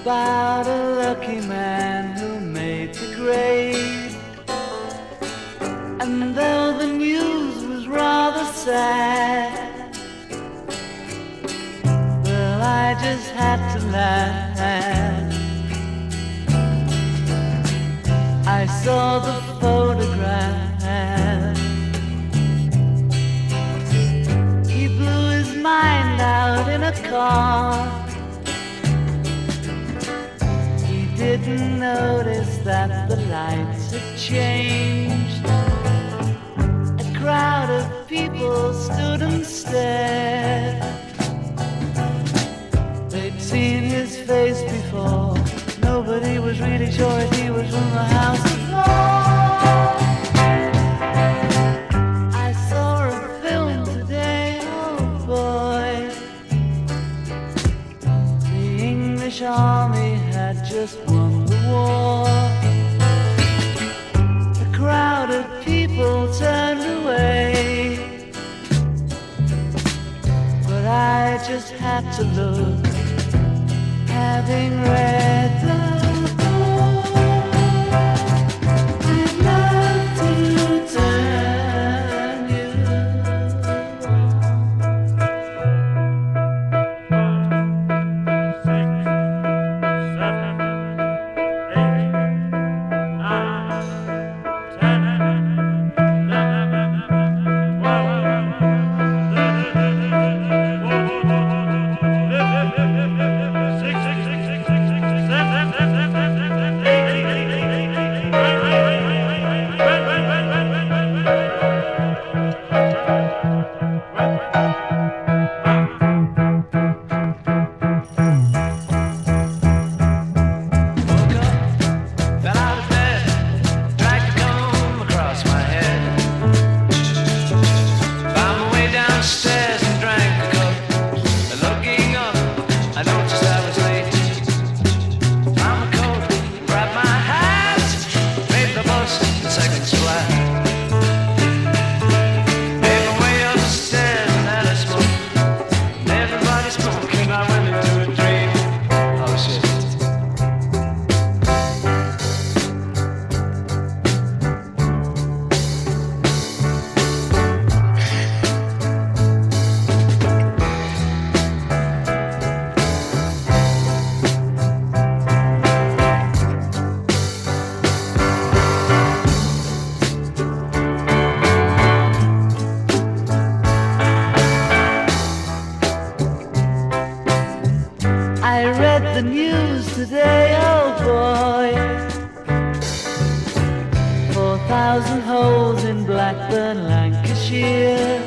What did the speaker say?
about a lucky man who made the grade. And though the news was rather sad, well, I just had to laugh. I saw the photograph. He blew his mind out in a car. Didn't notice that the lights had changed. A crowd of people stood and stared. They'd seen his face before. Nobody was really sure if he was from the House of Lords. I saw a film today, oh boy. The English army had just won the war. A crowd of people turned away, but I just had to look, having read the book. I'd love to turn you I read the news today, oh boy. 4,000 holes in Blackburn, Lancashire.